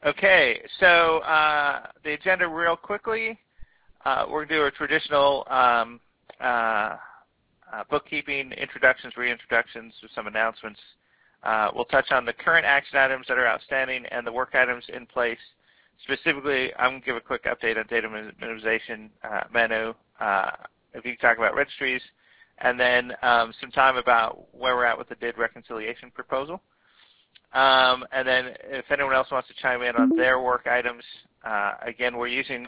Okay, so the agenda real quickly. We're going to do our traditional bookkeeping introductions, reintroductions, with some announcements. We'll touch on the current action items that are outstanding and the work items in place. Specifically, I'm going to give a quick update on data minimization menu, if you can talk about registries, and then some time about where we're at with the DID reconciliation proposal. And then if anyone else wants to chime in on their work items, again, we're using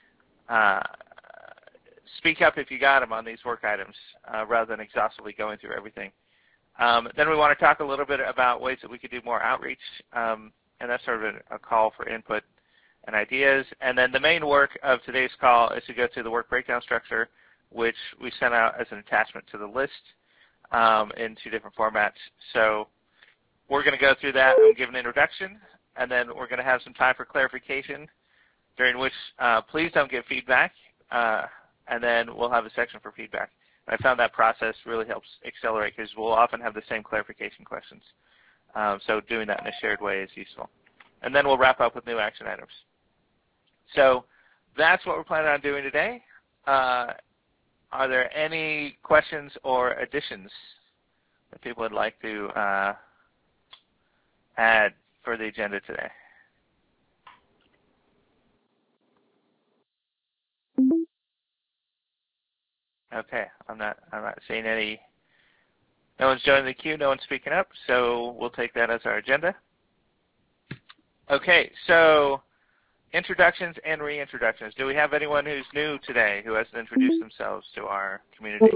speak up if you got them on these work items rather than exhaustively going through everything. Then we want to talk a little bit about ways that we could do more outreach, and that's sort of a call for input and ideas. And then the main work of today's call is to go through the work breakdown structure, which we sent out as an attachment to the list in 2 different formats. So we're going to go through that and give an introduction, and then we're going to have some time for clarification, during which please don't give feedback, and then we'll have a section for feedback. I found that process really helps accelerate because we'll often have the same clarification questions. So doing that in a shared way is useful. And then we'll wrap up with new action items. So that's what we're planning on doing today. Are there any questions or additions that people would like to add for the agenda today? Okay, I'm not seeing any. No one's joining the queue. No one's speaking up. So we'll take that as our agenda. Okay, so introductions and reintroductions. Do we have anyone who's new today who hasn't introduced themselves to our community?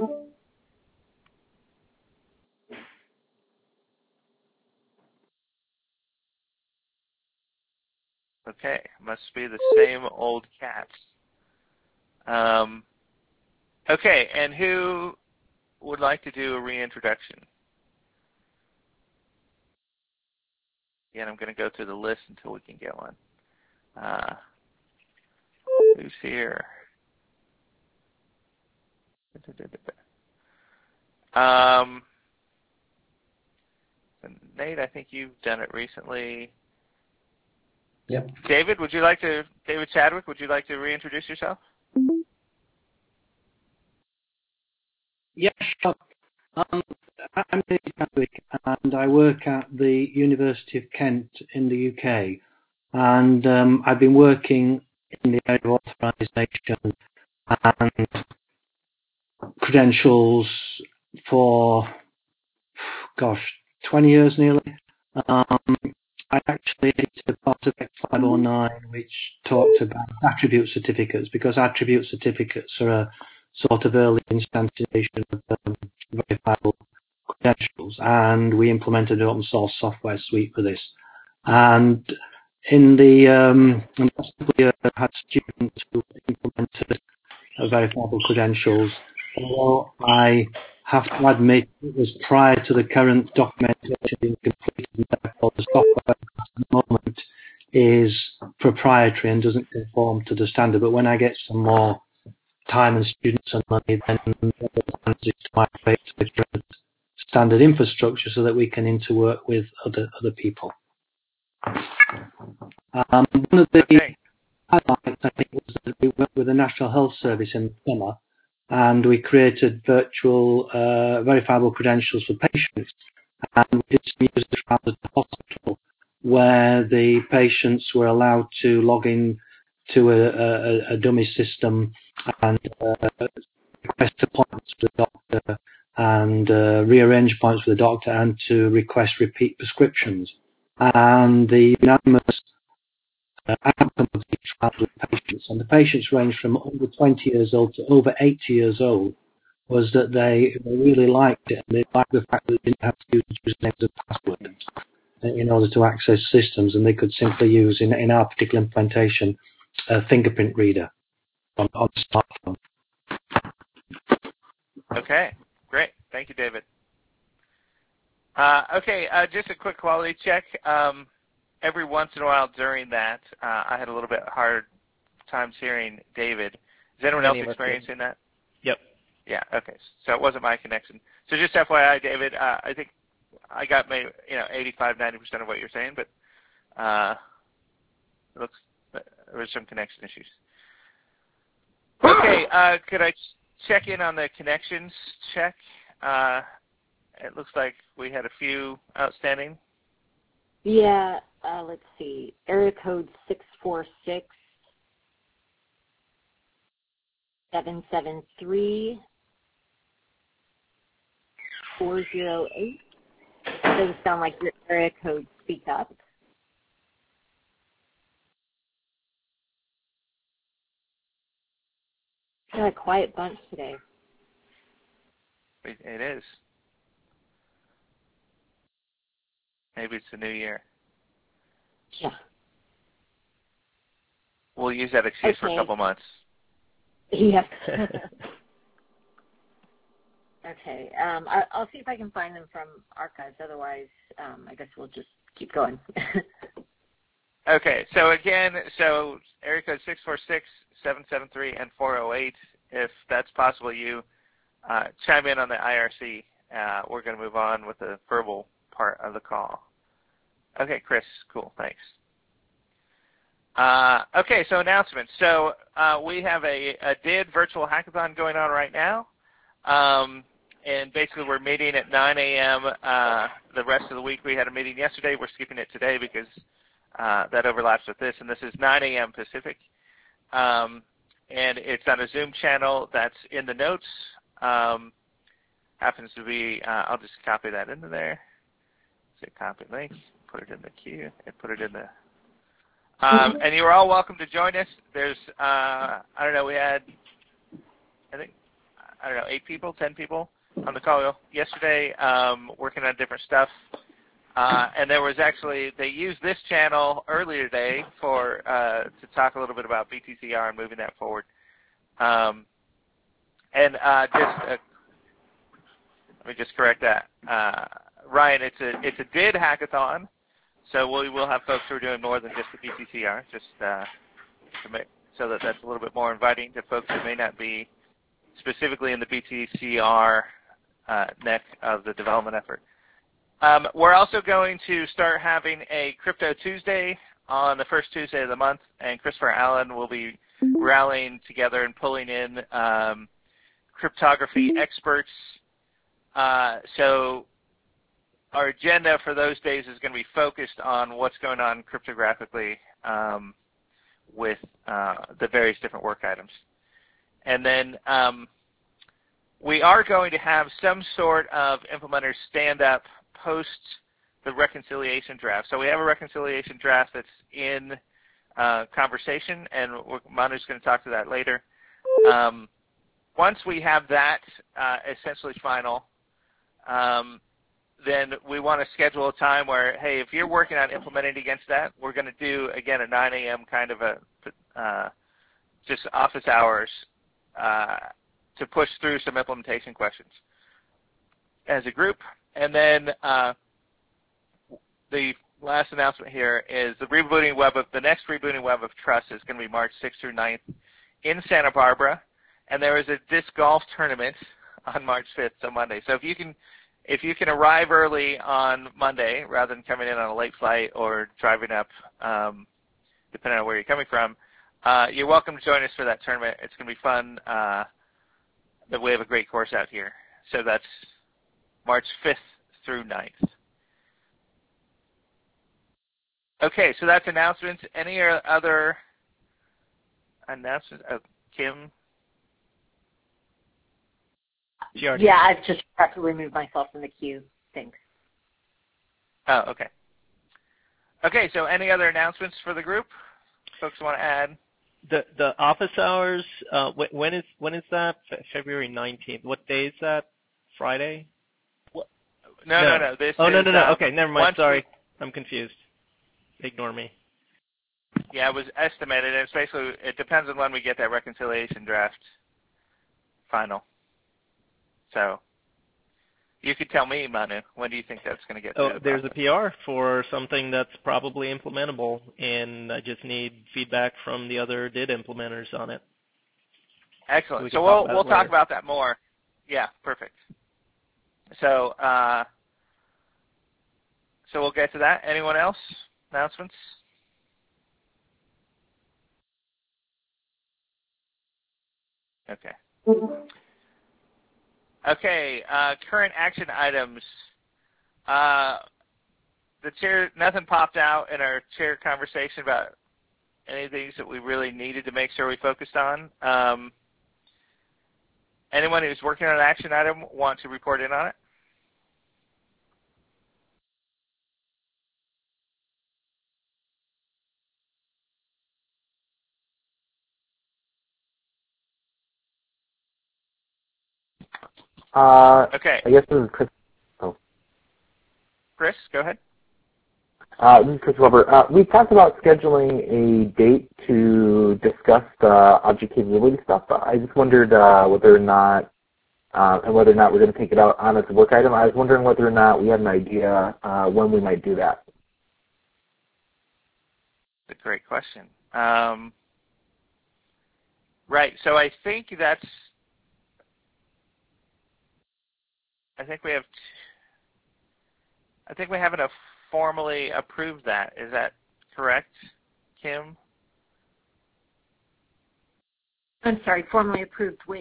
Okay, must be the same old cats. Okay, and who would like to do a reintroduction? Again, I'm going to go through the list until we can get one. Who's here? Nate, I think you've done it recently. Yep. David Chadwick, would you like to reintroduce yourself? Yeah, sure. I'm David Chadwick, and I work at the University of Kent in the UK. And I've been working in the area of authorisation and credentials for, 20 years nearly. I actually edited part of Act 509, which talked about attribute certificates, because attribute certificates are a sort of early instantiation of verifiable credentials, and we implemented an open source software suite for this. And in the last year, I had students who implemented verifiable credentials. Although I have to admit it was prior to the current documentation being completed, and therefore the software at the moment is proprietary and doesn't conform to the standard. But when I get some more time and students and money, then the plan is to migrate to the current standard infrastructure so that we can interwork with other people. One of the highlights, I think, was that we worked with the National Health Service in the summer, and we created virtual verifiable credentials for patients. And we did some user trials at the hospital where the patients were allowed to log in to a dummy system and request appointments with the doctor and rearrange appointments with the doctor and to request repeat prescriptions. And the unanimous outcome of these trials with patients, and the patients ranged from over 20 years old to over 80 years old, was that they really liked it. And they liked the fact that they didn't have to use usernames and passwords in order to access systems, and they could simply use, in our particular implementation, a fingerprint reader on the smartphone. Okay, great. Thank you, David. Okay, just a quick quality check. Every once in a while during that, I had a little bit hard times hearing David. Is anyone else experiencing that? Yep. Yeah, okay. So it wasn't my connection. So just FYI, David, I think I got maybe 85, 90% of what you're saying, but It looks there was some connection issues. Okay, could I check in on the connections check? It looks like we had a few outstanding. Yeah, let's see. Area code 646-773-408. Doesn't sound like your area code. Speak up. Got a quiet bunch today. It is. Maybe it's the new year. Yeah. We'll use that excuse for a couple months. Yeah. Okay. I'll see if I can find them from archives. Otherwise, I guess we'll just keep going. Okay. So again, area code 646-773 and 408. If that's possible, you chime in on the IRC. We're going to move on with the verbal part of the call. Okay, Chris. Cool. Thanks. Okay, so announcements. So we have a DID virtual hackathon going on right now. And basically we're meeting at 9 a.m. The rest of the week we had a meeting yesterday. We're skipping it today because that overlaps with this. And this is 9 a.m. Pacific. And it's on a Zoom channel that's in the notes. Happens to be, I'll just copy that into there. Say copy link, put it in the queue, and put it in the... and you're all welcome to join us. There's, I don't know, we had, I think, 8 people, 10 people on the call yesterday working on different stuff. And there was actually, they used this channel earlier today for to talk a little bit about BTCR and moving that forward. Let me just correct that. Ryan, it's a DID hackathon, so we will have folks who are doing more than just the BTCR, just to make, so that that's a little bit more inviting to folks who may not be specifically in the BTCR neck of the development effort. We're also going to start having a Crypto Tuesday on the first Tuesday of the month, and Christopher Allen will be rallying together and pulling in cryptography experts. So our agenda for those days is going to be focused on what's going on cryptographically with the various different work items. And then we are going to have some sort of implementer stand-up post the reconciliation draft. So we have a reconciliation draft that's in conversation, and Manu's going to talk to that later. Once we have that essentially final, then we want to schedule a time where, hey, if you're working on implementing against that, we're going to do, again, a 9 a.m. kind of a just office hours to push through some implementation questions as a group. And then the last announcement here is the next rebooting Web of Trust is going to be March 6th through 9th in Santa Barbara. And there is a disc golf tournament on March 5th, so Monday. So if you can arrive early on Monday rather than coming in on a late flight or driving up, depending on where you're coming from, you're welcome to join us for that tournament. It's going to be fun. But we have a great course out here. So that's March 5th through 9th. Okay, so that's announcements. Any other announcements? Kim? Yeah, I've just got to remove myself from the queue. Thanks. Oh, okay. Okay, so any other announcements for the group? Folks want to add? The office hours, when is that? February 19th. What day is that? Friday? No. This no. is, okay, never mind. Sorry. I'm confused. Ignore me. Yeah, it was estimated. It's basically, it depends on when we get that reconciliation draft final. So you could tell me, Manu, when do you think that's going to get through? There's a PR for something that's probably implementable, and I just need feedback from the other DID implementers on it. Excellent. So we'll talk about that more. Yeah, perfect. So we'll get to that. Anyone else? Announcements? Okay. Okay, current action items. The chair, nothing popped out in our chair conversation about any things that we really needed to make sure we focused on. Anyone who's working on an action item want to report in on it? Okay. I guess this is Chris. Oh. Chris, go ahead. This is Chris Weber. We talked about scheduling a date to discuss the object capability stuff. I just wondered whether or not we're going to take it out on as a work item. I was wondering whether or not we had an idea when we might do that. That's a great question. Right. So I think we haven't formally approved that. Is that correct, Kim? I'm sorry, formally approved which?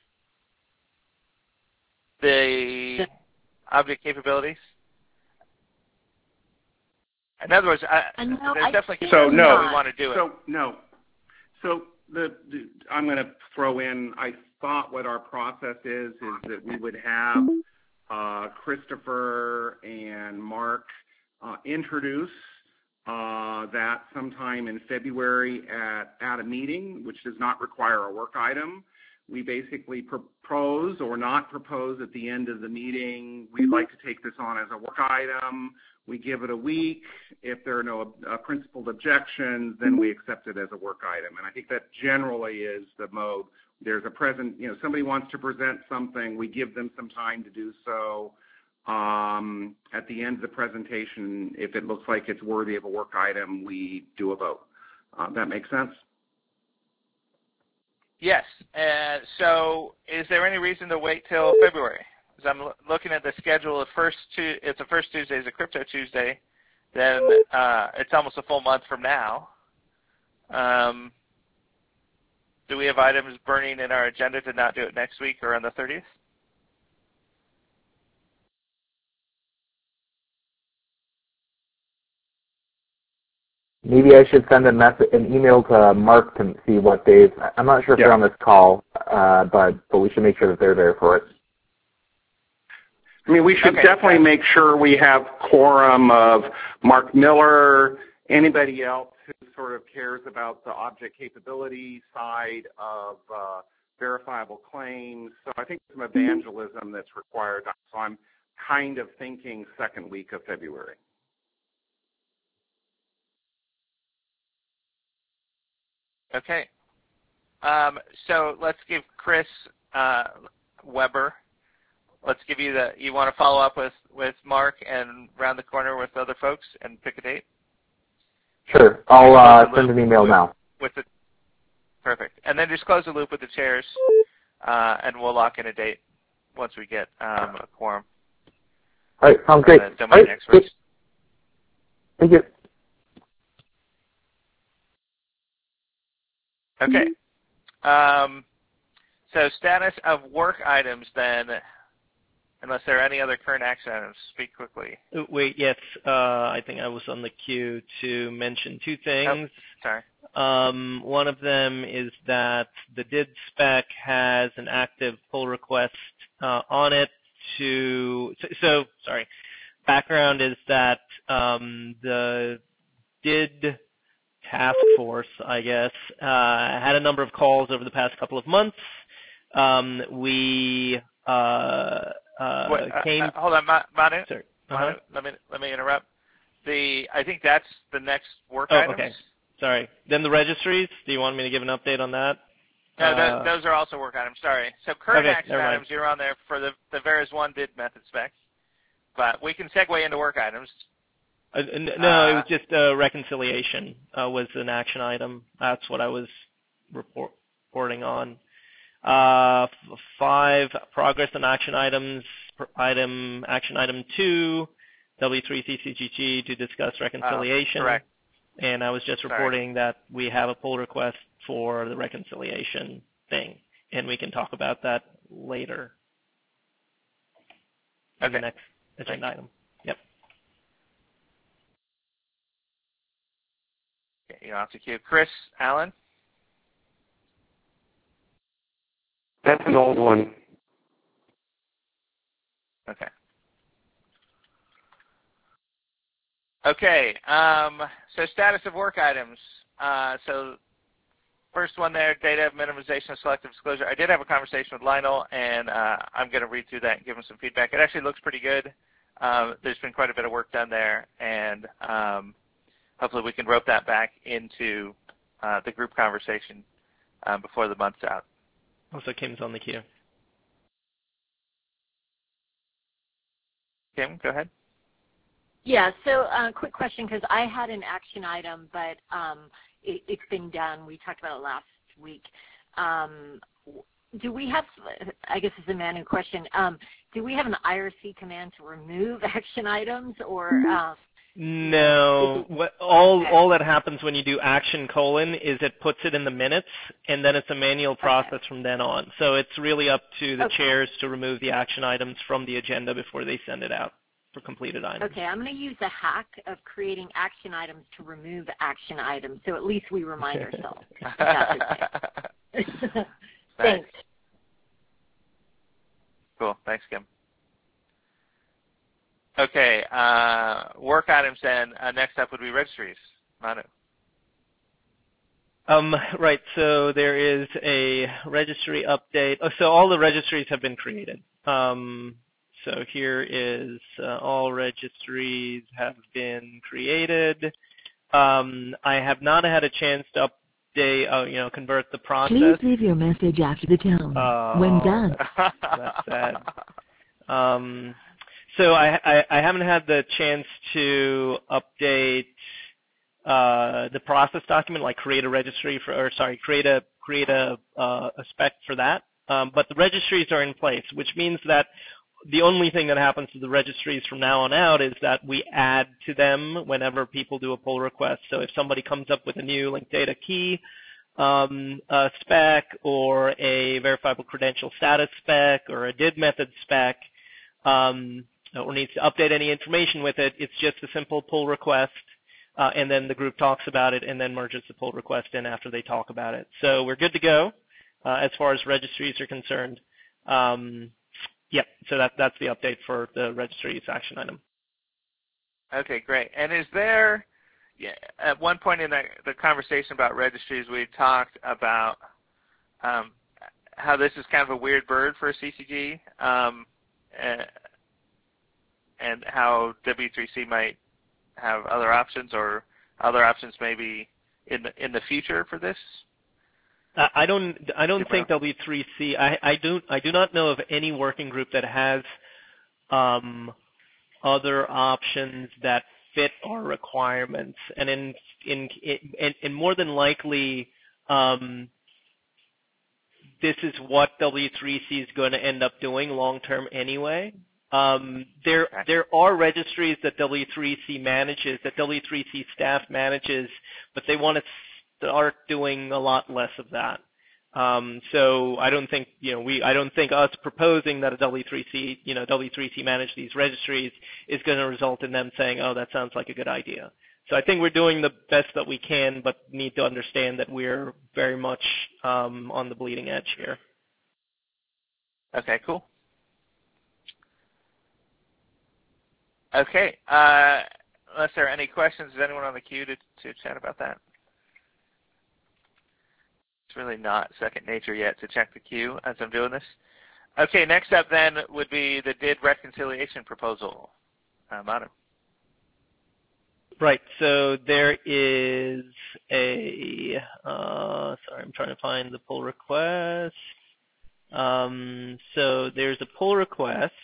The object capabilities? In other words, there's definitely so no. We want to do it. So no. So I'm going to throw in, I thought what our process is that we would have Christopher and Mark introduce that sometime in February at a meeting, which does not require a work item. We basically propose or not propose at the end of the meeting, we'd like to take this on as a work item. We give it a week. If there are no principled objections, then we accept it as a work item. And I think that generally is the mode. There's somebody wants to present something, we give them some time to do so. At the end of the presentation, if it looks like it's worthy of a work item, we do a vote. That makes sense? Yes. So is there any reason to wait till February? Because I'm looking at the schedule. If the first Tuesday is a Crypto Tuesday, then it's almost a full month from now. Do we have items burning in our agenda to not do it next week or on the 30th? Maybe I should send an email to Mark to see what days. I'm not sure if they're on this call, but we should make sure that they're there for it. I mean, we should definitely make sure we have quorum of Mark Miller, anybody else who sort of cares about the object capability side of verifiable claims. So I think some evangelism that's required. So I'm kind of thinking second week of February. Okay. So let's give Chris Weber. Let's give you you want to follow up with Mark and round the corner with other folks and pick a date? Sure. I'll send an email now. Perfect. And then just close the loop with the chairs, and we'll lock in a date once we get a quorum. All right. Sounds great. Domain experts. Thank you. Okay. So status of work items then, unless there are any other current action items. Speak quickly. Wait, yes. I think I was on the queue to mention two things. Oh, sorry. One of them is that the DID spec has an active pull request on it sorry. Background is that the DID task force, I guess, had a number of calls over the past couple of months. We came. Hold on, Manu. Sorry. Manu, let me interrupt. I think that's the next work items. Okay. Sorry. Then the registries. Do you want me to give an update on that? No, those are also work items. Sorry. So current action items, you're on there for the VERIS-1 DID method specs, but we can segue into work items. No, it was just reconciliation was an action item. That's what I was reporting on. 5, progress on action items. Action item 2, W3CCGG to discuss reconciliation. Correct. And I was just reporting that we have a pull request for the reconciliation thing. and we can talk about that later. Okay. The next agenda item. Yep. Okay, you're off the queue. Chris Allen? That's an old one. Okay. Okay, so status of work items. So first one there, data minimization and selective disclosure. I did have a conversation with Lionel, and I'm going to read through that and give him some feedback. It actually looks pretty good. There's been quite a bit of work done there, and hopefully we can rope that back into the group conversation before the month's out. Also, Kim's on the queue. Kim, go ahead. Yeah, so quick question, because I had an action item, but it's been done. We talked about it last week. Do we have, I guess it's a Manu question, do we have an IRC command to remove action items, or? No. All that happens when you do action : is it puts it in the minutes, and then it's a manual process from then on. So it's really up to the chairs to remove the action items from the agenda before they send it out for completed items. Okay, I'm going to use the hack of creating action items to remove action items, so at least we remind ourselves. Thanks. Cool. Thanks, Kim. Okay, work items then. Next up would be registries. Manu. Right, so there is a registry update. Oh, so all the registries have been created. So here is all registries have been created. I have not had a chance to update, convert the process. Please leave your message after the tone. When done. That's sad. So I haven't had the chance to update the process document, like create a registry create a spec for that. But the registries are in place, which means that the only thing that happens to the registries from now on out is that we add to them whenever people do a pull request. So if somebody comes up with a new linked data key spec, or a verifiable credential status spec, or a did method spec, or needs to update any information with it, it's just a simple pull request, and then the group talks about it and then merges the pull request in after they talk about it. So we're good to go as far as registries are concerned. Yep, so that's the update for the registries action item. Okay, great. And is there, at one point in the conversation about registries, we talked about how this is kind of a weird bird for a CCG, and how W3C might have other options, or other options maybe in the future for this? I don't think W3C. I do not know of any working group that has other options that fit our requirements, and in more than likely, this is what W3C is going to end up doing long term anyway. There are registries that W3C manages, that W3C staff manages, but they want to start doing a lot less of that. So I don't think, I don't think us proposing that a W3C manage these registries is going to result in them saying, oh, that sounds like a good idea. So I think we're doing the best that we can, but need to understand that we're very much on the bleeding edge here. Okay, cool. Okay, unless there are any questions, is anyone on the queue to chat about that? It's really not second nature yet to check the queue as I'm doing this. Okay, next up then would be the DID reconciliation proposal. Manu. Right, so there is a, sorry, I'm trying to find the pull request. So there's a pull request.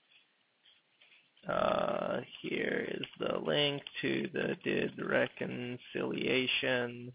Here is the link to the DID reconciliation.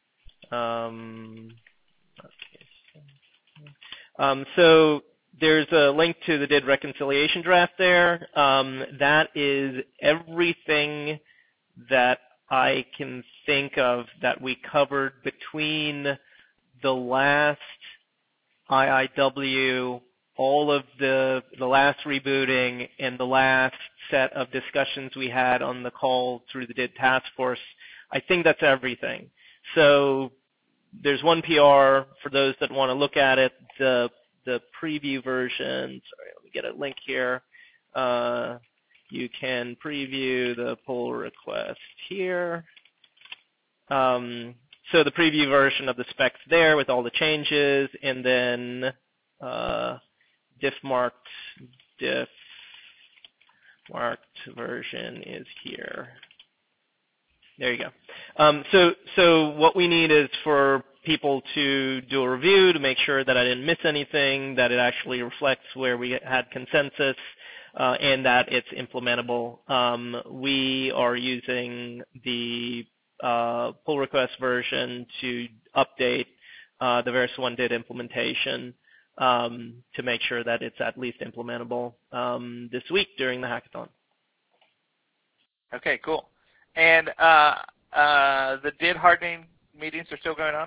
So there's a link to the DID reconciliation draft there. That is everything that I can think of that we covered between the last IIW, all of the last rebooting, and the last set of discussions we had on the call through the DID task force, I think that's everything. So there's one PR for those that want to look at it. The preview version, sorry, let me get a link here. You can preview the pull request here. So the preview version of the specs there with all the changes, and then diff marked version is here. There you go. So what we need is for people to do a review to make sure that I didn't miss anything, that it actually reflects where we had consensus, and that it's implementable. We are using the pull request version to update the VersaOne DID implementation to make sure that it's at least implementable this week during the hackathon. Okay, cool. And the DID hardening meetings are still going on?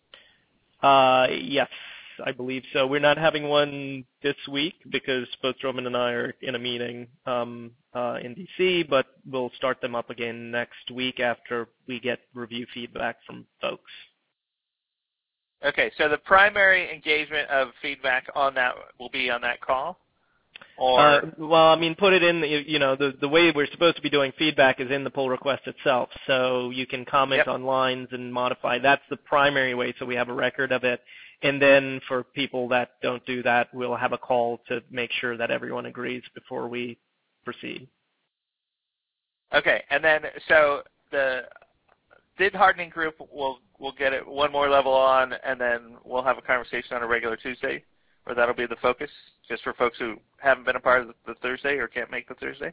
Yes, I believe so. We're not having one this week because both Drummond and I are in a meeting in DC, but we'll start them up again next week after we get review feedback from folks. Okay, so the primary engagement of feedback on that will be on that call? Or well, I mean, put it in, the way we're supposed to be doing feedback is in the pull request itself. So you can comment on lines and modify. That's the primary way, so we have a record of it. And then for people that don't do that, we'll have a call to make sure that everyone agrees before we proceed. Okay, and then so the DID hardening group will get it one more level on, and then we'll have a conversation on a regular Tuesday, or that'll be the focus, just for folks who haven't been a part of the Thursday or can't make the Thursday.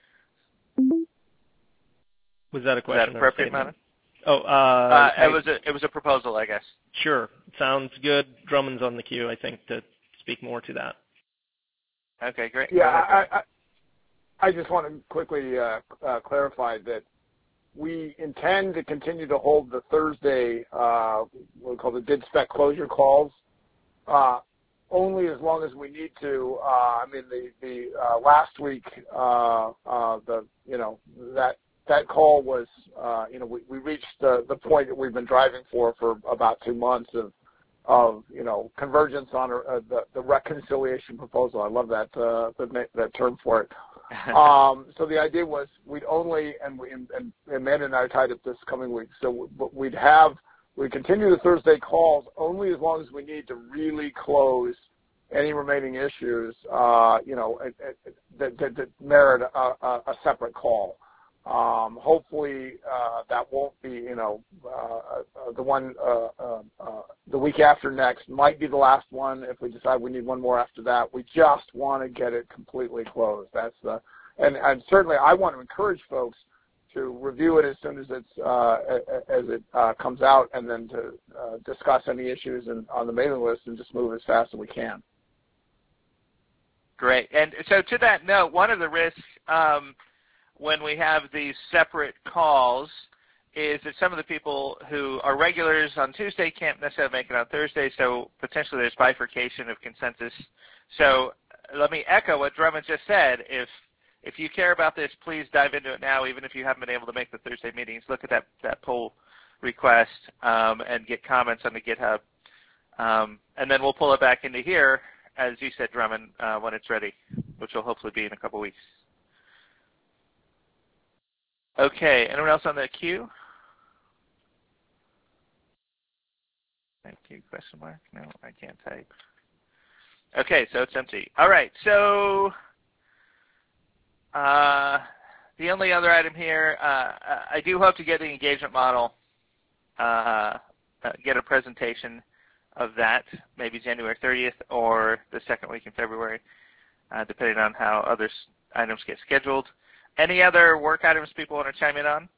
Was that a question? Is that appropriate, Manon? Oh, it was a proposal, I guess. Sure, sounds good. Drummond's on the queue, I think, to speak more to that. Okay, great. Yeah, I just want to quickly clarify that we intend to continue to hold the Thursday, what we call the DID spec closure calls, only as long as we need to. I mean, the last week, that call was, we reached the point that we've been driving for about 2 months of convergence on the reconciliation proposal. I love that term for it. So the idea was we'd only, and Amanda and I are tied up this coming week, so we'd continue the Thursday calls only as long as we need to really close any remaining issues, that merit a separate call. Hopefully that won't be, the one the week after next might be the last one. If we decide we need one more after that, we just want to get it completely closed. That's and certainly I want to encourage folks to review it as soon as it comes out, and then to discuss any issues on the mailing list and just move as fast as we can. Great. And so to that note, one of the risks when we have these separate calls is that some of the people who are regulars on Tuesday can't necessarily make it on Thursday, so potentially there's bifurcation of consensus. So let me echo what Drummond just said. If you care about this, please dive into it now, even if you haven't been able to make the Thursday meetings. Look at that pull request and get comments on the GitHub. And then we'll pull it back into here, as you said, Drummond, when it's ready, which will hopefully be in a couple weeks. Okay, anyone else on the queue? Thank you, question mark? No, I can't type. Okay, so it's empty. All right, so the only other item here, I do hope to get the engagement model, get a presentation of that, maybe January 30th or the second week in February, depending on how other items get scheduled. Any other work items people want to chime in on?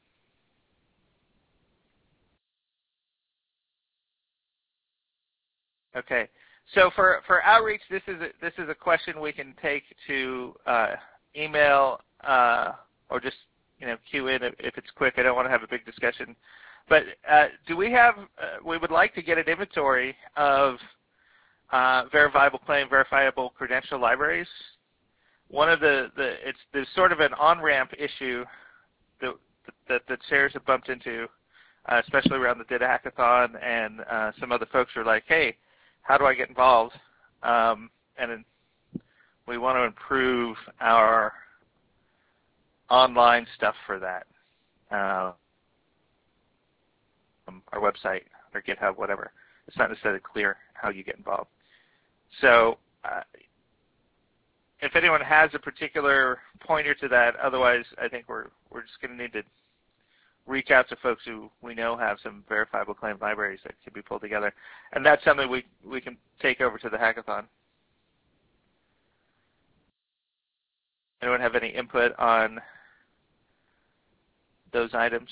Okay, so for outreach, this is a question we can take to email or just queue in if it's quick. I don't want to have a big discussion, but do we have? We would like to get an inventory of verifiable claim, verifiable credential libraries. One of there's sort of an on-ramp issue that chairs have bumped into, especially around the Data Hackathon, and some other folks are like, hey, how do I get involved? And we want to improve our online stuff for that, our website or GitHub, whatever. It's not necessarily clear how you get involved. So if anyone has a particular pointer to that, otherwise I think we're just going to need to reach out to folks who we know have some verifiable claim libraries that can be pulled together. And that's something we can take over to the hackathon. Anyone have any input on those items?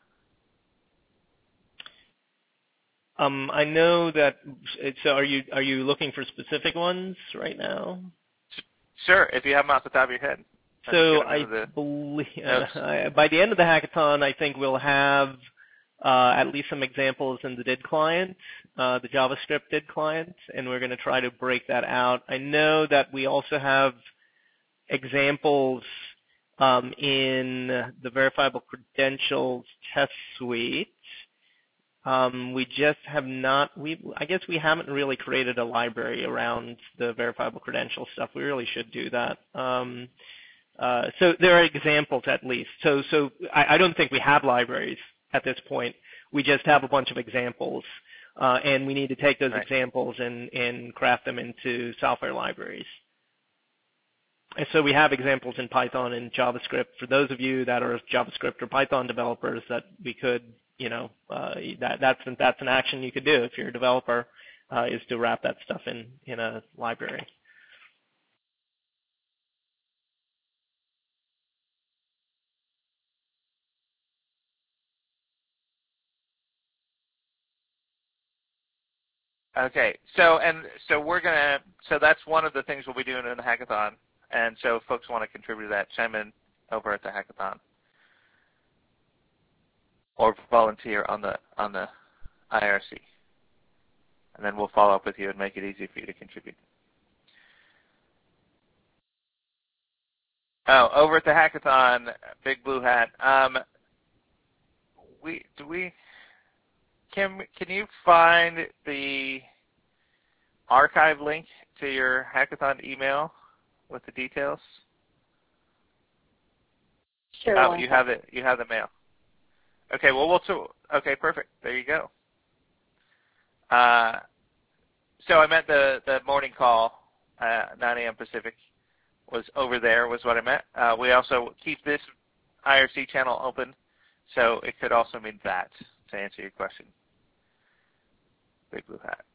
I know that. So, are you looking for specific ones right now? Sure, if you have them off the top of your head. So I believe by the end of the hackathon, I think we'll have at least some examples in the DID client, the JavaScript DID client, and we're going to try to break that out. I know that we also have examples in the verifiable credentials test suite. We just have not. I guess we haven't really created a library around the verifiable credential stuff. We really should do that. So there are examples at least. So I don't think we have libraries at this point. We just have a bunch of examples, and we need to take those examples and craft them into software libraries. And so we have examples in Python and JavaScript. For those of you that are JavaScript or Python developers, that we could, that's an action you could do if you're a developer, is to wrap that stuff in a library. Okay, so that's one of the things we'll be doing in the hackathon, and so if folks want to contribute to that, chime in over at the hackathon, or volunteer on the IRC, and then we'll follow up with you and make it easy for you to contribute. Oh, over at the hackathon, Big Blue Hat. Can you find the archive link to your hackathon email with the details? Sure. Oh, you have it. You have the mail. Okay. Well, okay, perfect. There you go. So I meant the morning call, 9 a.m. Pacific, was over there. Was what I meant. We also keep this IRC channel open, so it could also mean that, to answer your question. Big Blue Hat.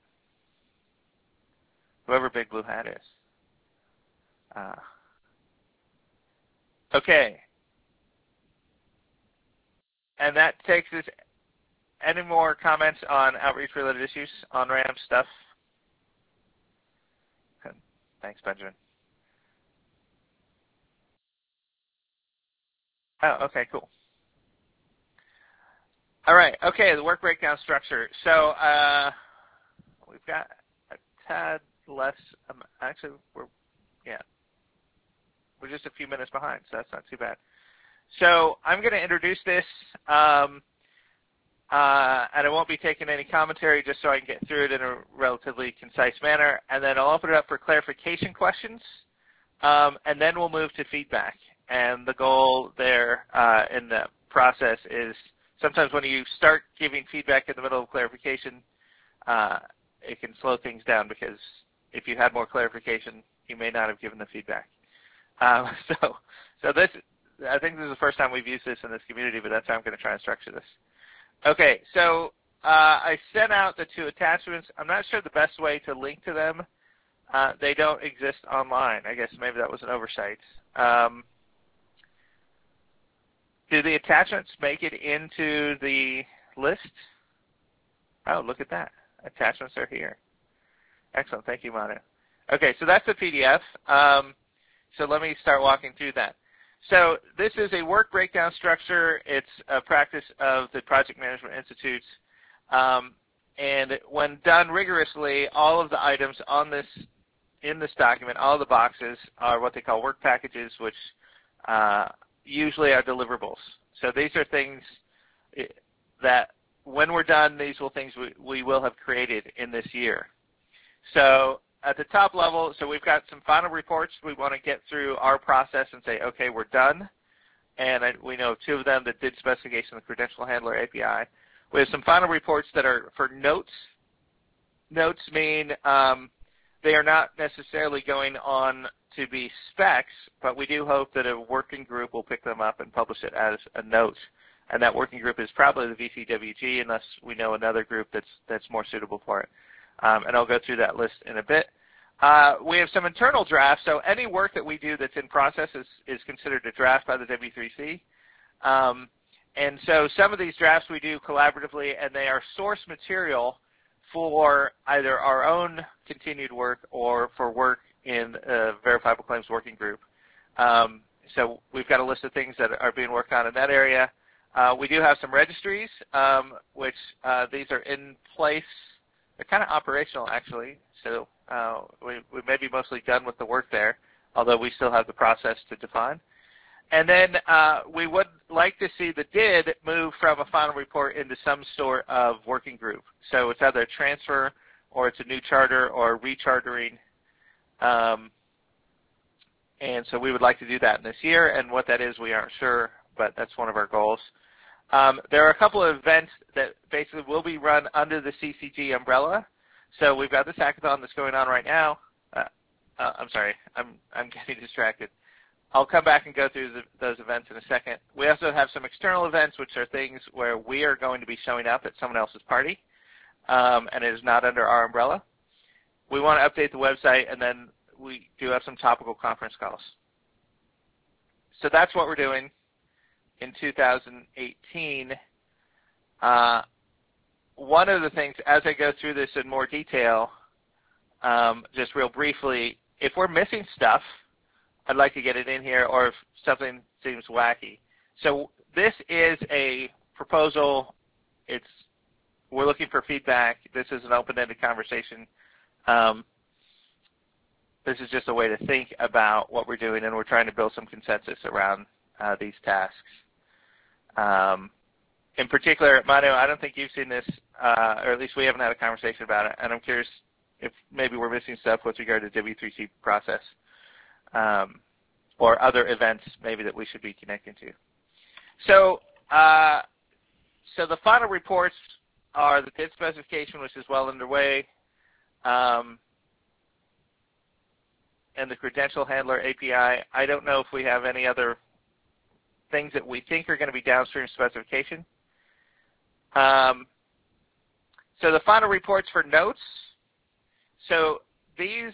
Whoever Big Blue Hat is. Okay. And that takes us. Any more comments on outreach-related issues, on-ramp stuff? Thanks, Benjamin. Oh, okay, cool. All right, okay, the work breakdown structure. So we've got a tad less, actually, we're just a few minutes behind, so that's not too bad. So I'm going to introduce this, and I won't be taking any commentary just so I can get through it in a relatively concise manner, and then I'll open it up for clarification questions, and then we'll move to feedback. And the goal there in the process is sometimes when you start giving feedback in the middle of clarification, it can slow things down, because if you had more clarification, you may not have given the feedback. So this, I think this is the first time we've used this in this community, but that's how I'm going to try and structure this. Okay, so I sent out the 2 attachments. I'm not sure the best way to link to them. They don't exist online. I guess maybe that was an oversight. Do the attachments make it into the list? Oh, look at that. Attachments are here. Excellent. Thank you, Manu. Okay, so that's the PDF. So let me start walking through that. So this is a work breakdown structure. It's a practice of the Project Management Institute. And when done rigorously, all of the items in this document, all the boxes are what they call work packages, which usually are deliverables. So these are things that when we're done, these will things we will have created in this year. So at the top level, so we've got some final reports. We want to get through our process and say, okay, we're done. And we know 2 of them that did specification of the Credential Handler API. We have some final reports that are for notes. Notes mean they are not necessarily going on to be specs, but we do hope that a working group will pick them up and publish it as a note. And that working group is probably the VCWG, unless we know another group that's more suitable for it. And I'll go through that list in a bit. We have some internal drafts, so any work that we do that's in process is considered a draft by the W3C. And so some of these drafts we do collaboratively, and they are source material for either our own continued work or for work in a Verifiable Claims Working Group. So we've got a list of things that are being worked on in that area. We do have some registries, which these are in place. They're kind of operational, actually, so we may be mostly done with the work there, although we still have the process to define. And then we would like to see the DID move from a final report into some sort of working group. So it's either a transfer or it's a new charter or rechartering. And so we would like to do that in this year, and what that is we aren't sure, but that's one of our goals. There are a couple of events that basically will be run under the CCG umbrella. So we've got this hackathon that's going on right now. I'm sorry, I'm getting distracted. I'll come back and go through those events in a second. We also have some external events, which are things where we are going to be showing up at someone else's party, and it is not under our umbrella. We want to update the website, and then we do have some topical conference calls. So that's what we're doing in 2018. One of the things, as I go through this in more detail, just real briefly, if we're missing stuff, I'd like to get it in here, or if something seems wacky. So this is a proposal. We're looking for feedback. This is an open-ended conversation. This is just a way to think about what we're doing, and we're trying to build some consensus around these tasks. In particular, Manu, I don't think you've seen this, or at least we haven't had a conversation about it, and I'm curious if maybe we're missing stuff with regard to W3C process, or other events maybe that we should be connecting to. So, so the final reports are the DID specification, which is well underway, and the Credential Handler API. I don't know if we have any other things that we think are going to be downstream specification. So the final reports for notes. So these,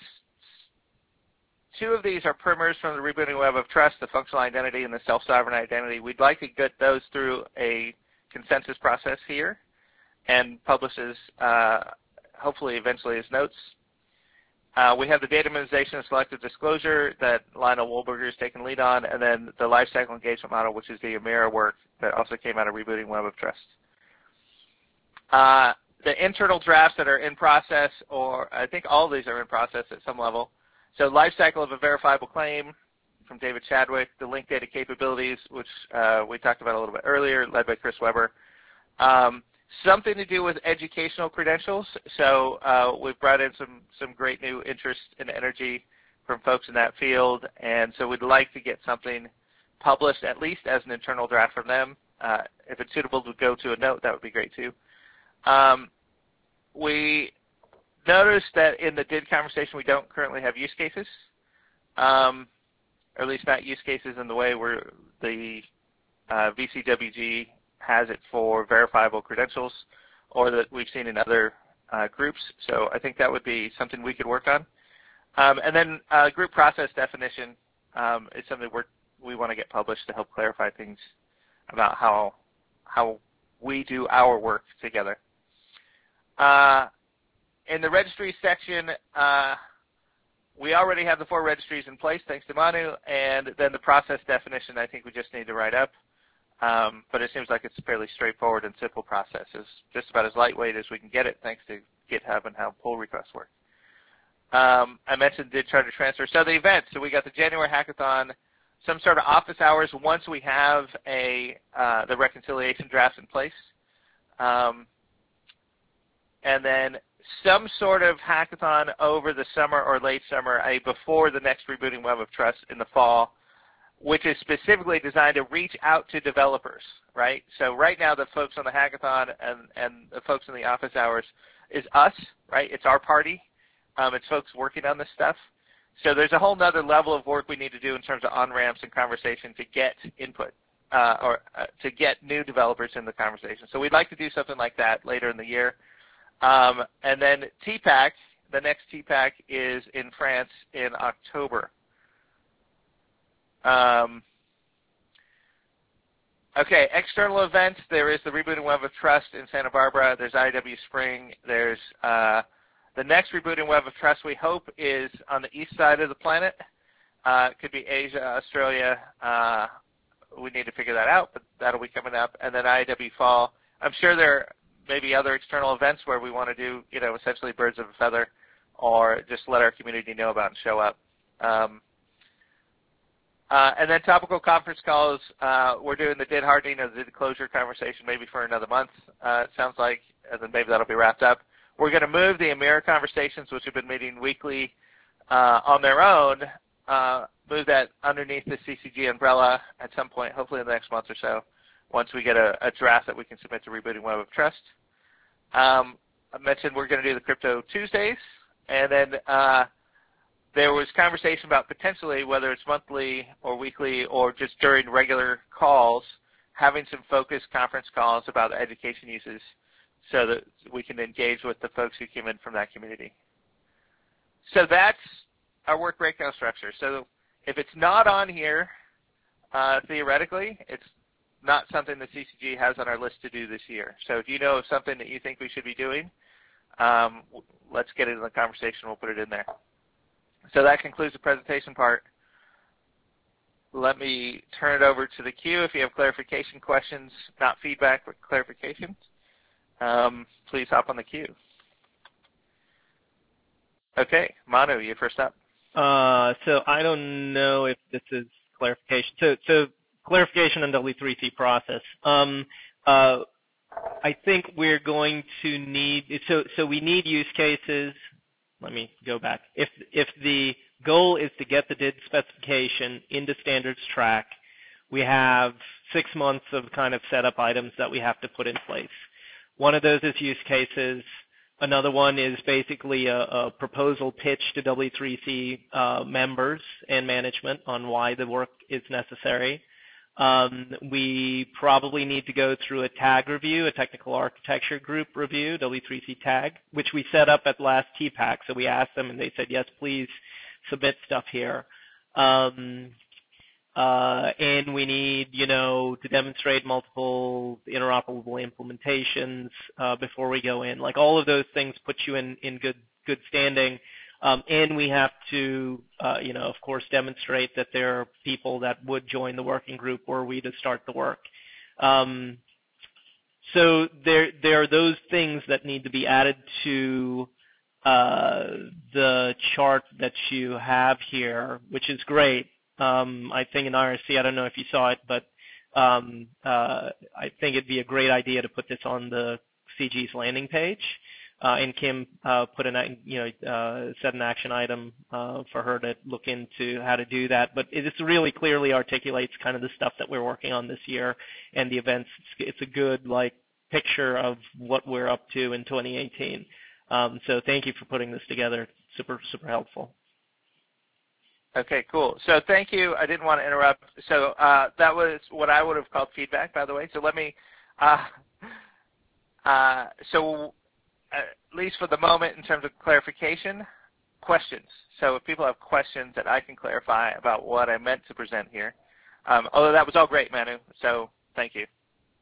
2 of these are primers from the Rebooting Web of Trust, the functional identity and the self-sovereign identity. We'd like to get those through a consensus process here and publishes, hopefully eventually as notes. We have the data minimization and selective disclosure that Lionel Wolberger has taken lead on, and then the lifecycle engagement model, which is the Amira work that also came out of Rebooting Web of Trust. The internal drafts that are in process, or I think all of these are in process at some level. So lifecycle of a verifiable claim from David Chadwick, the linked data capabilities, which we talked about a little bit earlier, led by Chris Weber. Something to do with educational credentials. So we've brought in some great new interest and energy from folks in that field, and so we'd like to get something published, at least as an internal draft from them. If it's suitable to go to a note, that would be great too. We noticed that in the DID conversation we don't currently have use cases, or at least not use cases in the way where the VCWG has it for verifiable credentials, or that we've seen in other groups. So I think that would be something we could work on. And then group process definition is something we want to get published to help clarify things about how we do our work together. In the registry section, we already have the 4 registries in place, thanks to Manu, and then the process definition I think we just need to write up. but it seems like it's a fairly straightforward and simple process. It's just about as lightweight as we can get it, thanks to GitHub and how pull requests work. I mentioned did charter transfer. So the event, so we got the January hackathon, some sort of office hours once we have the reconciliation draft in place. And then some sort of hackathon over the summer or late summer, before the next Rebooting Web of Trust in the fall, which is specifically designed to reach out to developers, right? So right now the folks on the hackathon and the folks in the office hours is us, right? It's our party. It's folks working on this stuff. So there's a whole other level of work we need to do in terms of on-ramps and conversation to get input or to get new developers in the conversation. So we'd like to do something like that later in the year. And then TPAC, the next TPAC is in France in October. Okay, external events. There is the Rebooting Web of Trust in Santa Barbara. There's IW Spring. There's the next Rebooting Web of Trust, we hope, is on the east side of the planet. It could be Asia, Australia. We need to figure that out, but that'll be coming up. And then IW Fall. I'm sure there may be other external events where we want to do, essentially birds of a feather, or just let our community know about and show up. And then topical conference calls. We're doing the DID hardening or the DID closure conversation maybe for another month, it sounds like, and then maybe that'll be wrapped up. We're going to move the EMIR conversations, which have been meeting weekly on their own, move that underneath the CCG umbrella at some point, hopefully in the next month or so, once we get a draft that we can submit to Rebooting Web of Trust. I mentioned we're going to do the Crypto Tuesdays, and then there was conversation about potentially, whether it's monthly or weekly or just during regular calls, having some focused conference calls about education uses so that we can engage with the folks who came in from that community. So that's our work breakdown structure. So if it's not on here, theoretically, it's not something the CCG has on our list to do this year. So if you know of something that you think we should be doing, let's get it in the conversation. We'll put it in there. So that concludes the presentation part. Let me turn it over to the queue. If you have clarification questions, not feedback, but clarifications, please hop on the queue. Okay, Manu, you're first up. So I don't know if this is clarification. So clarification on W3C process. I think we're going to need, so we need use cases. Let me go back. If the goal is to get the DID specification into standards track, we have 6 months of kind of setup items that we have to put in place. One of those is use cases. Another one is basically a proposal pitch to W3C members and management on why the work is necessary. We probably need to go through a tag review, a technical architecture group review, W3C tag, which we set up at last TPAC. So we asked them and they said, yes, please submit stuff here. And we need, to demonstrate multiple interoperable implementations before we go in. Like all of those things put you in good standing. And we have to, of course, demonstrate that there are people that would join the working group were we to start the work. So there are those things that need to be added to the chart that you have here, which is great. I think in IRC, I don't know if you saw it, but I think it'd be a great idea to put this on the CG's landing page. And Kim put set an action item for her to look into how to do that. But it really clearly articulates kind of the stuff that we're working on this year and the events. It's a good picture of what we're up to in 2018. So thank you for putting this together. Super, super helpful. Okay, cool. So thank you. I didn't want to interrupt. So that was what I would have called feedback, by the way. So let me, at least for the moment in terms of clarification, questions. So if people have questions that I can clarify about what I meant to present here, although that was all great, Manu, so thank you.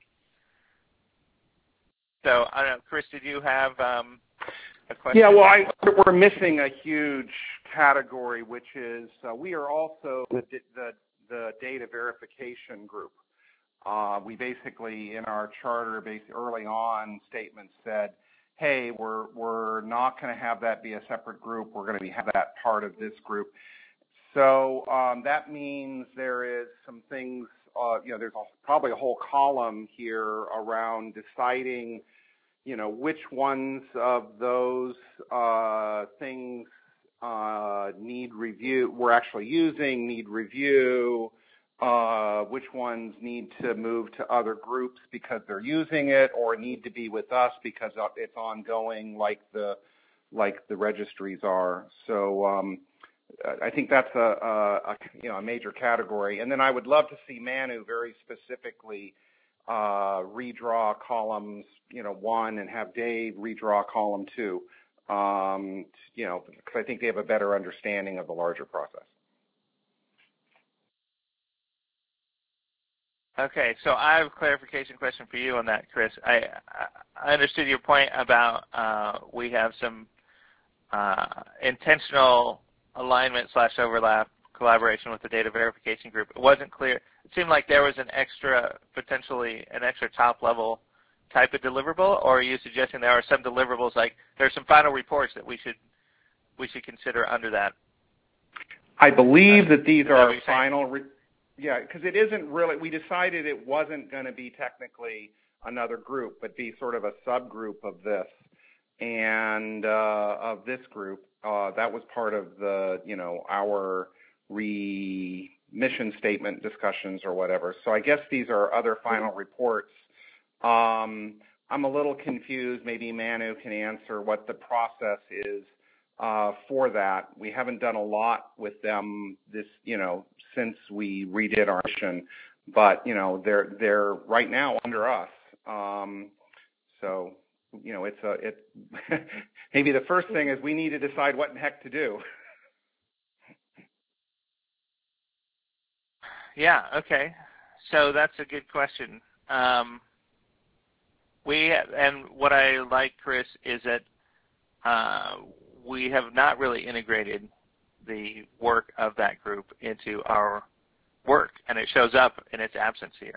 So I don't know, Chris, did you have a question? Yeah, well, we're missing a huge category, which is we are also the data verification group. We basically, in our charter, early on statements said, hey, we're not going to have that be a separate group. We're going to have that part of this group. So that means there is some things, there's probably a whole column here around deciding, which ones of those things need review, we're actually using, need review, which ones need to move to other groups because they're using it, or need to be with us because it's ongoing, like the registries are. So I think that's a major category. And then I would love to see Manu very specifically redraw columns 1 and have Dave redraw column 2. Because I think they have a better understanding of the larger process. Okay, so I have a clarification question for you on that, Chris. I understood your point about we have some intentional alignment / overlap collaboration with the data verification group. It wasn't clear. It seemed like there was potentially an extra top level type of deliverable, or are you suggesting there are some deliverables, like there's some final reports that we should consider under that? I believe that these are final. Because it isn't really. We decided it wasn't going to be technically another group, but be sort of a subgroup of this and of this group. That was part of the our mission statement discussions or whatever. So I guess these are other final reports. I'm a little confused. Maybe Manu can answer what the process is for that. We haven't done a lot with them since we redid our mission, but they're right now under us. So it's maybe the first thing is we need to decide what in heck to do. Yeah. Okay. So that's a good question. And what I like, Chris, is that we have not really integrated the work of that group into our work, and it shows up in its absence here.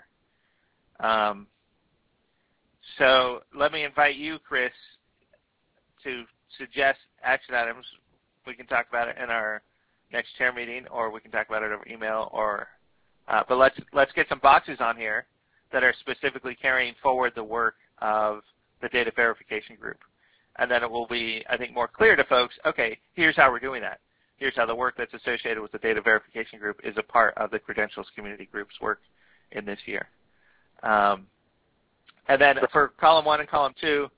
So let me invite you, Chris, to suggest action items. We can talk about it in our next chair meeting, or we can talk about it over email, but let's get some boxes on here that are specifically carrying forward the work of the data verification group. And then it will be, I think, more clear to folks, okay, here's how we're doing that. Here's how the work that's associated with the data verification group is a part of the credentials community group's work in this year. And then for column 1 and column 2,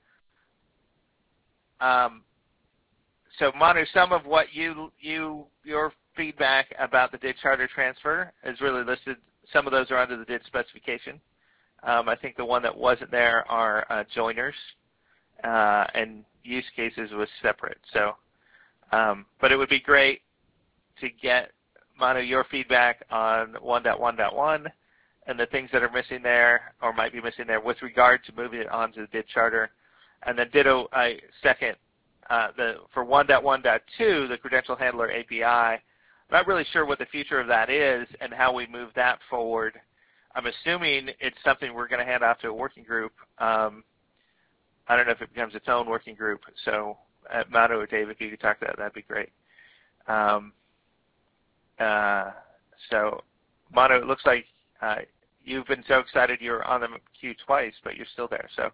so Manu, some of what your feedback about the DID charter transfer is really listed. Some of those are under the DID specification. I think the one that wasn't there are joiners, and use cases was separate. So, but it would be great to get, Manu, your feedback on 1.1.1 and the things that are missing there or might be missing there with regard to moving it onto the DID charter. And then ditto, second, for 1.1.2, the credential handler API, I'm not really sure what the future of that is and how we move that forward. I'm assuming it's something we're going to hand off to a working group. I don't know if it becomes its own working group. So, Manu or Dave, if you could talk to that, that'd be great. So, Manu, it looks like you've been so excited you're on the queue twice, but you're still there. So,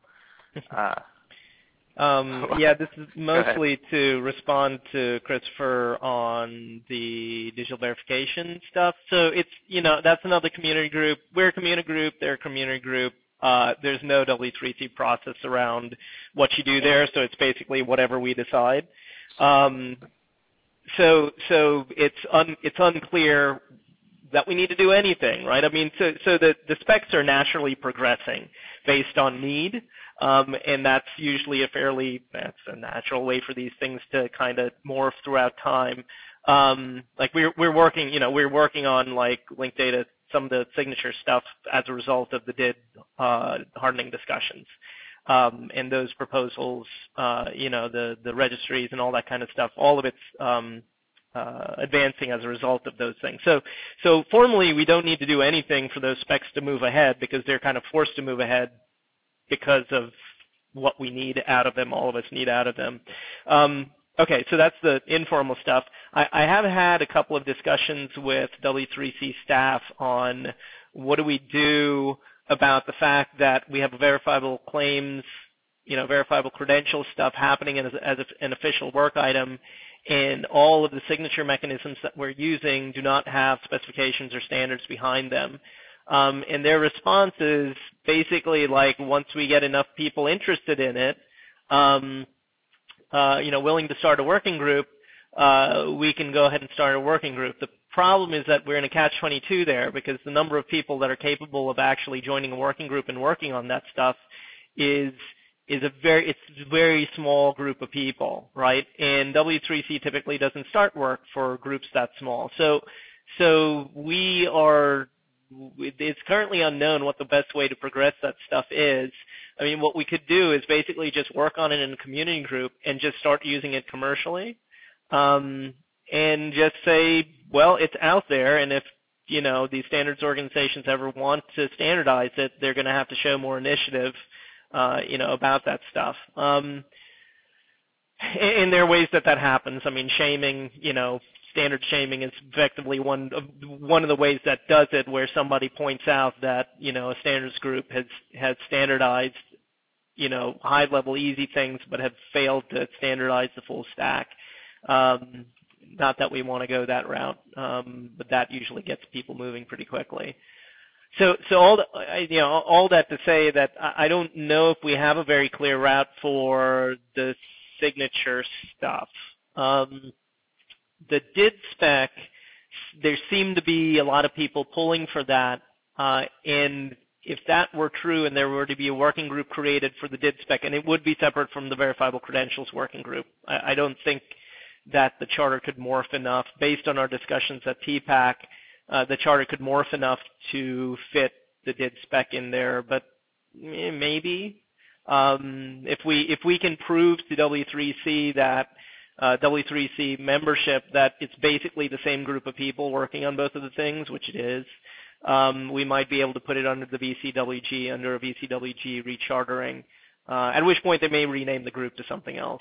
yeah, this is mostly to respond to Christopher on the digital verification stuff. So it's, that's another community group. We're a community group. They're a community group. There's no W3C process around what you do there, so it's basically whatever we decide. So it's unclear that we need to do anything, right? I mean, so the specs are naturally progressing based on need, and that's usually that's a natural way for these things to kind of morph throughout time. Like we're working on like linked data, some of the signature stuff as a result of the DID hardening discussions. And those proposals, the registries and all that kind of stuff, all of it's advancing as a result of those things. So formally, we don't need to do anything for those specs to move ahead because they're kind of forced to move ahead because of what we need out of them, all of us need out of them. Okay, so that's the informal stuff. I have had a couple of discussions with W3C staff on what do we do about the fact that we have verifiable claims, verifiable credential stuff happening as an official work item, and all of the signature mechanisms that we're using do not have specifications or standards behind them. And their response is basically like, once we get enough people interested in it, willing to start a working group, we can go ahead and start a working group. The problem is that we're in a catch-22 there because the number of people that are capable of actually joining a working group and working on that stuff is a very small group of people, right? And W3C typically doesn't start work for groups that small. So it's currently unknown what the best way to progress that stuff is. I mean, what we could do is basically just work on it in a community group and just start using it commercially, and just say, well, it's out there, and if these standards organizations ever want to standardize it, they're going to have to show more initiative, about that stuff. And there are ways that happens. I mean, shaming, standard shaming is effectively one of the ways that does it, where somebody points out that a standards group has standardized high-level easy things, but have failed to standardize the full stack. Not that we want to go that route, but that usually gets people moving pretty quickly. So all that to say that I don't know if we have a very clear route for the signature stuff. The DID spec, there seem to be a lot of people pulling for that, and if that were true and there were to be a working group created for the DID spec, and it would be separate from the verifiable credentials working group, I don't think that the charter could morph enough. Based on our discussions at TPAC, the charter could morph enough to fit the DID spec in there, but maybe. If we can prove to W3C that W3C membership that it's basically the same group of people working on both of the things, which it is, we might be able to put it under the VCWG, under a VCWG rechartering, at which point they may rename the group to something else.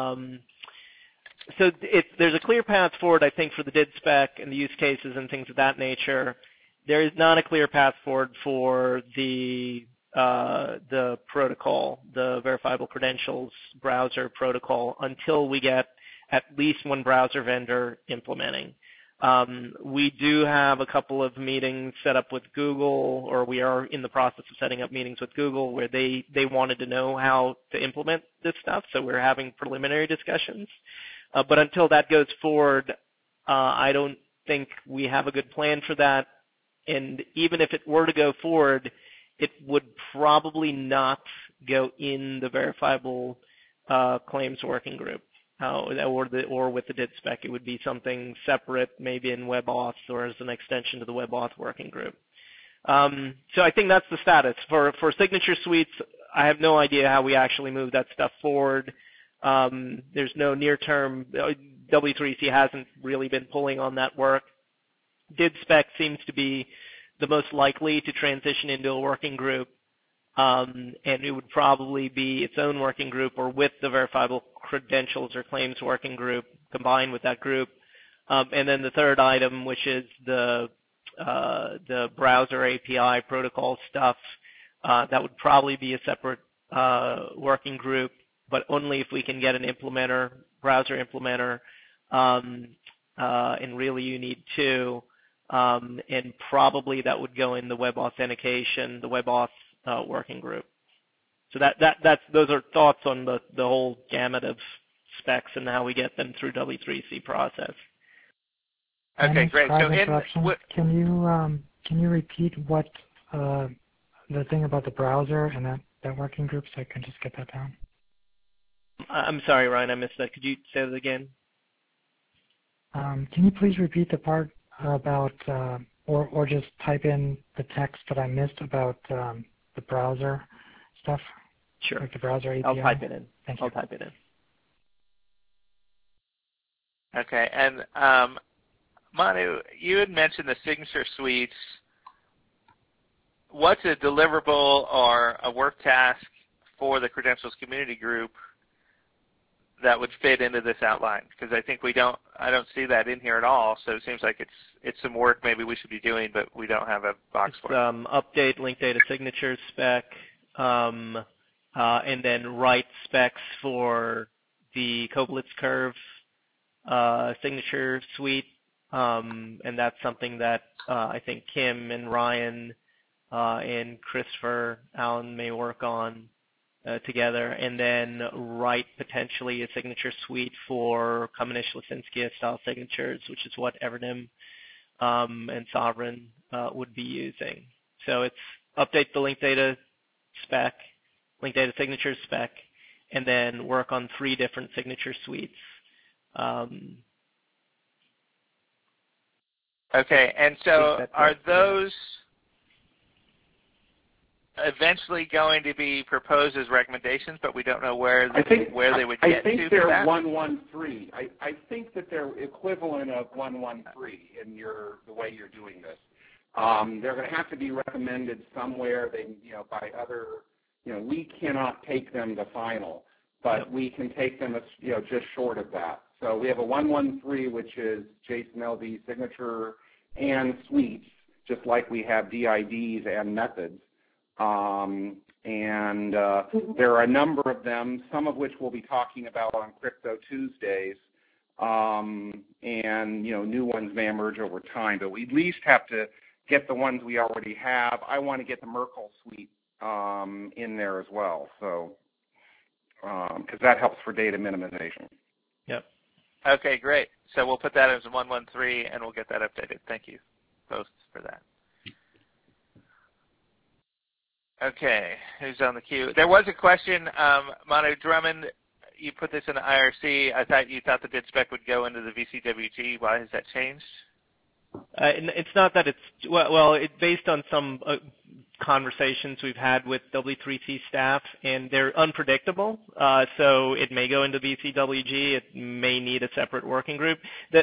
So there's a clear path forward, I think, for the DID spec and the use cases and things of that nature. There is not a clear path forward for the protocol, the verifiable credentials browser protocol, until we get at least one browser vendor implementing. We do have a couple of meetings set up with Google, or we are in the process of setting up meetings with Google where they wanted to know how to implement this stuff, so we're having preliminary discussions. But until that goes forward, I don't think we have a good plan for that. And even if it were to go forward, it would probably not go in the verifiable claims working group, or with the DID spec. It would be something separate, maybe in WebAuth or as an extension to the WebAuth working group. So I think that's the status. For signature suites, I have no idea how we actually move that stuff forward. There's no near-term, W3C hasn't really been pulling on that work. DID spec seems to be the most likely to transition into a working group, and it would probably be its own working group or with the verifiable credentials or claims working group combined with that group. And then the third item, which is the browser API protocol stuff, that would probably be a separate working group, but only if we can get an implementer, browser implementer, and really you need two, and probably that would go in the web authentication, the WebAuth working group. So those are thoughts on the whole gamut of specs and how we get them through W3C process. Okay, great. So can you repeat what the thing about the browser and that working group, so I can just get that down? I'm sorry, Ryan, I missed that. Could you say that again? Can you please repeat the part about, or just type in the text that I missed about the browser stuff? Sure. Like the browser API? I'll type it in. Thank you. I'll type it in. Okay, and Manu, you had mentioned the signature suites. What's a deliverable or a work task for the credentials community group that would fit into this outline? Because I think I don't see that in here at all. So it seems like it's some work maybe we should be doing, but we don't have a box for it. Update link data signature spec, and then write specs for the Koblitz curve signature suite, and that's something that I think Kim and Ryan and Christopher Allen may work on together, and then write potentially a signature suite for Kamenisch-Lisinski style signatures, which is what Evernym and Sovereign would be using. So it's update the link data spec, link data signature spec, and then work on 3 different signature suites. Okay, and so are those eventually going to be proposed as recommendations, but we don't know where they would get to? I think they're 113. I think that they're equivalent of 113 in the way you're doing this. They're going to have to be recommended somewhere. By other. We cannot take them to final, but we can take them just short of that. So we have a 113, which is JSON LD signature and suites, just like we have DIDs and methods. And there are a number of them, some of which we'll be talking about on Crypto Tuesdays, and new ones may emerge over time. But we at least have to get the ones we already have. I want to get the Merkle suite in there as well, so because that helps for data minimization. Yep. Okay, great. So we'll put that as a 113, and we'll get that updated. Thank you both for that. Okay, who's on the queue? There was a question, Manu Drummond, you put this in the IRC. I thought you thought the DID spec would go into the VCWG. Why has that changed? It's not that it's, well, it's based on some conversations we've had with W3C staff, and they're unpredictable. So it may go into VCWG. It may need a separate working group.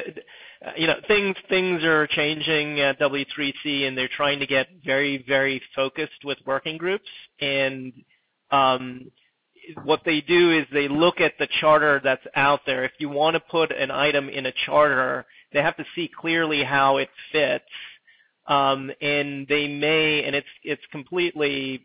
Things are changing at W3C, and they're trying to get very, very focused with working groups. And what they do is they look at the charter that's out there. If you want to put an item in a charter, they have to see clearly how it fits. And they may, and it's completely,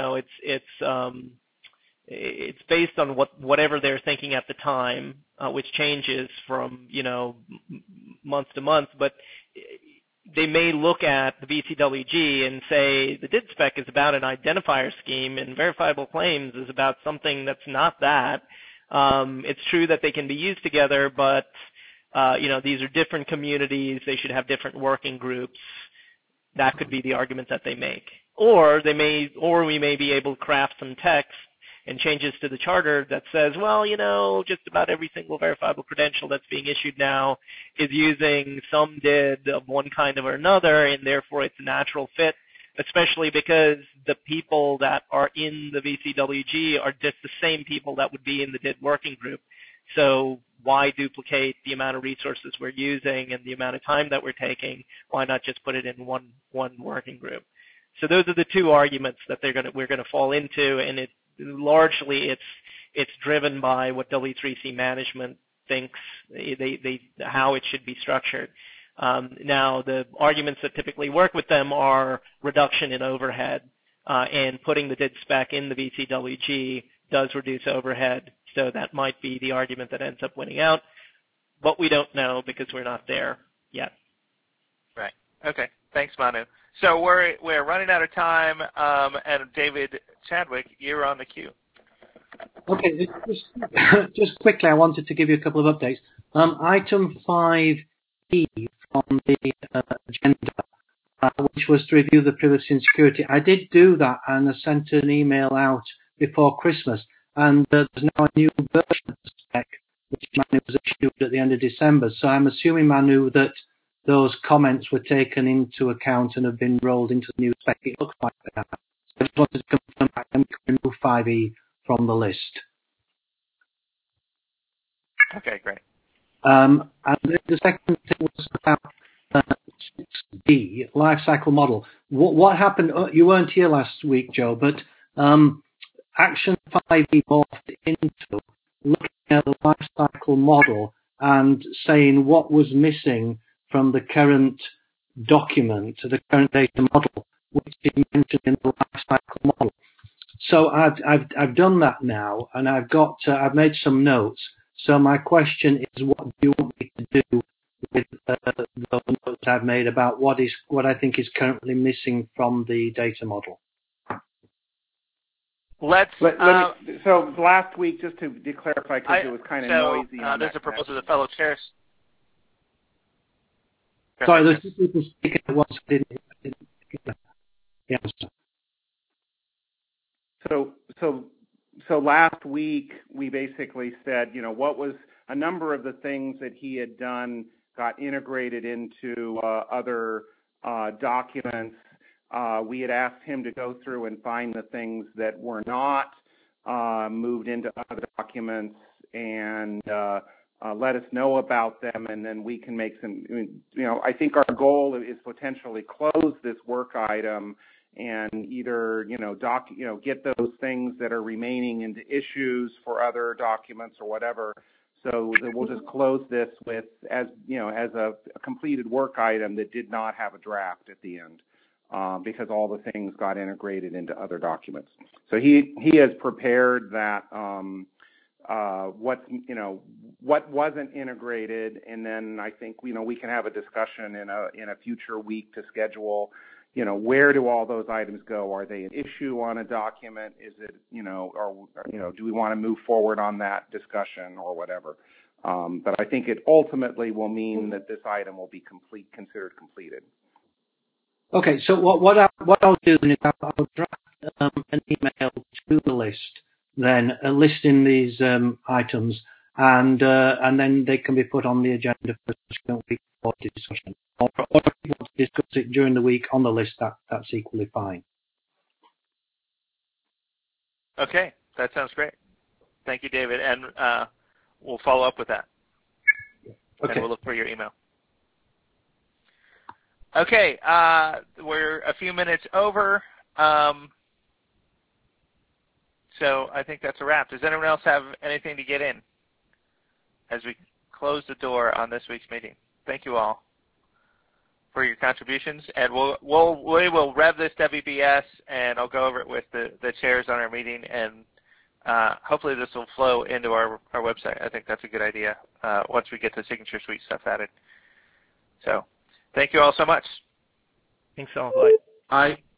it's based on whatever they're thinking at the time, which changes from, month to month, but they may look at the VCWG and say the DID spec is about an identifier scheme and verifiable claims is about something that's not that. It's true that they can be used together, but, these are different communities. They should have different working groups. That could be the argument that they make. Or we may be able to craft some text and changes to the charter that says, well, just about every single verifiable credential that's being issued now is using some DID of one kind or another, and therefore it's a natural fit, especially because the people that are in the VCWG are just the same people that would be in the DID working group. So why duplicate the amount of resources we're using and the amount of time that we're taking? Why not just put it in one working group? So those are the two arguments that we're going to fall into, and largely it's driven by what W3C management thinks how it should be structured. Now the arguments that typically work with them are reduction in overhead, and putting the DID spec in the VCWG does reduce overhead. So that might be the argument that ends up winning out, but we don't know because we're not there yet. Right. Okay. Thanks, Manu. So we're running out of time, and David Chadwick, you're on the queue. Okay. Just quickly, I wanted to give you a couple of updates. Item 5E from the agenda, which was to review the privacy and security. I did do that, and I sent an email out before Christmas. And there's now a new version of the spec, which Manu was issued at the end of December. So I'm assuming, Manu, that those comments were taken into account and have been rolled into the new spec. It looks like that. So I just wanted to confirm that and remove 5E from the list. Okay, great. And the second thing was about 6D, life cycle model. What happened? You weren't here last week, Joe, but Action 5E morphed into looking at the life cycle model and saying what was missing from the current document, the current data model, which is mentioned in the life cycle model. So I've done that now, and I've made some notes. So my question is, what do you want me to do with those notes I've made about what I think is currently missing from the data model? So last week, just to clarify, because it was kind of noisy. There's a proposal of the fellow chairs. Sorry, there's two people speaking at once. I didn't yeah. So last week we basically said, what was a number of the things that he had done got integrated into other documents. We had asked him to go through and find the things that were not moved into other documents and let us know about them, and then we can make some, I think our goal is potentially close this work item and either, get those things that are remaining into issues for other documents or whatever. So we'll just close this with, as a completed work item that did not have a draft at the end, because all the things got integrated into other documents. So he has prepared that, what wasn't integrated, and then I think, we can have a discussion in a future week to schedule, where do all those items go? Are they an issue on a document? Is it, or do we want to move forward on that discussion or whatever? But I think it ultimately will mean that this item will be considered completed. Okay, so what I'll do then is I'll draft an email to the list, then listing these items, and then they can be put on the agenda for subsequent week for discussion. Or if you want to discuss it during the week on the list, that's equally fine. Okay, that sounds great. Thank you, David, and we'll follow up with that. Okay. And we'll look for your email. Okay, we're a few minutes over, so I think that's a wrap. Does anyone else have anything to get in as we close the door on this week's meeting? Thank you all for your contributions, and we will rev this WBS, and I'll go over it with the chairs on our meeting, and hopefully this will flow into our website. I think that's a good idea once we get the Signature Suite stuff added. So thank you all so much. Thanks all. Bye.